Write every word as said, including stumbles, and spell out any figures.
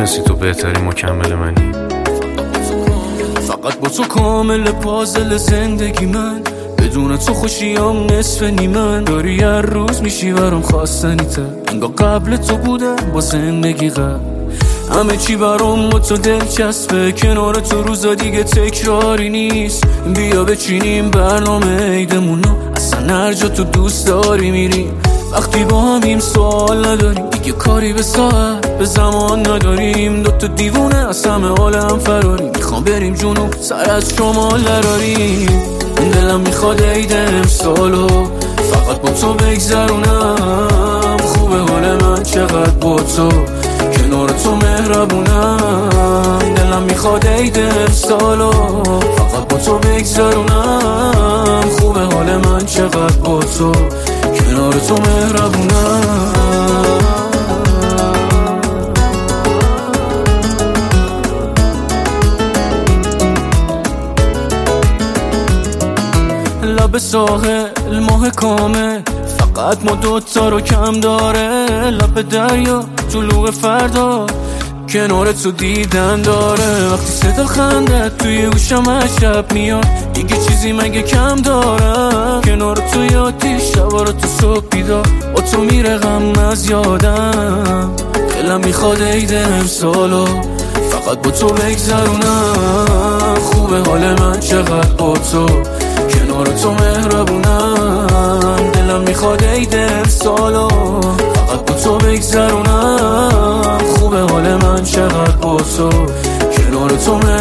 میدونستی تو بهترین مکمل منی. فقط با تو کامل پازل زندگی من، بدون تو خوشیام نصف نیمن. داری هر روز میشی برام خواستنی تر، انگار قبل تو بودم با زندگی قبل. همه چی برام با تو دلچسبه، کنار تو روزا دیگه تکراری نیست. بیا بچینیم برنامه عیدمونو، اصلا هر جا تو دوست داری میریم. وقتی با همیم سوال نداریم، دیگه کاری به ساعت به زمان نداریم. دوتا دیوونه از همه عالم فراریم، میخوام بریم جنوب سر از شمال دراریم. دلم میخواد عید امسالو فقط با تو بگذرونم. خوبه حال من چقدر با تو، کنار تو مهربونم. دلم میخواد عید امسالو فقط با تو بگذرونم. خوبه حال من چقدر با تو، کنار تو مهربونم. لب ساحل ماه کامل، فقط ما دوتا رو کم داره. لب دریا طلوع فردا، کنار تو دیدن داره. وقتی صدا خنده توی گوشم از شب میاد، دیگه چیزی مگه کم دارم. کنار تو یادی شبا رو تو صبح بیدار، با تو میره غم از یادم. دلم میخواد عید امسالو فقط با تو بگذرونم. خوبه حال من چقدر با تو، کنار تو مهربونم. دلم میخواد عید امسالو فقط با تو بگذرونم. خوبه حال من چقدر با تو، کنار تو مهربونم.